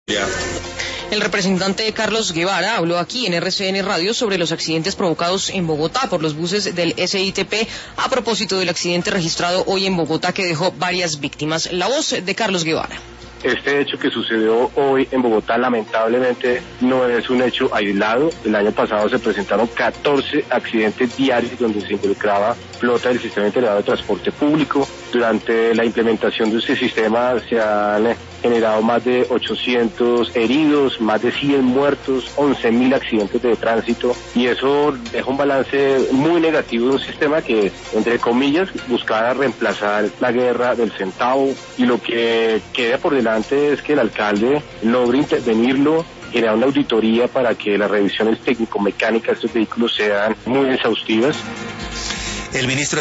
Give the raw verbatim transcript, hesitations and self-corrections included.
Ya. El representante Carlos Guevara habló aquí en R C N Radio sobre los accidentes provocados en Bogotá por los buses del S I T P a propósito del accidente registrado hoy en Bogotá que dejó varias víctimas. La voz de Carlos Guevara. Este hecho que sucedió hoy en Bogotá lamentablemente no es un hecho aislado. El año pasado se presentaron catorce accidentes diarios donde se involucraba flota del Sistema Integrado de Transporte Público. Durante la implementación de este sistema se han generado más de ochocientos heridos, más de cien muertos, once mil accidentes de tránsito, y eso deja un balance muy negativo de un sistema que, entre comillas, buscaba reemplazar la guerra del centavo, y lo que queda por delante es que el alcalde logre intervenirlo, generar una auditoría para que las revisiones técnico-mecánicas de estos vehículos sean muy exhaustivas. El ministro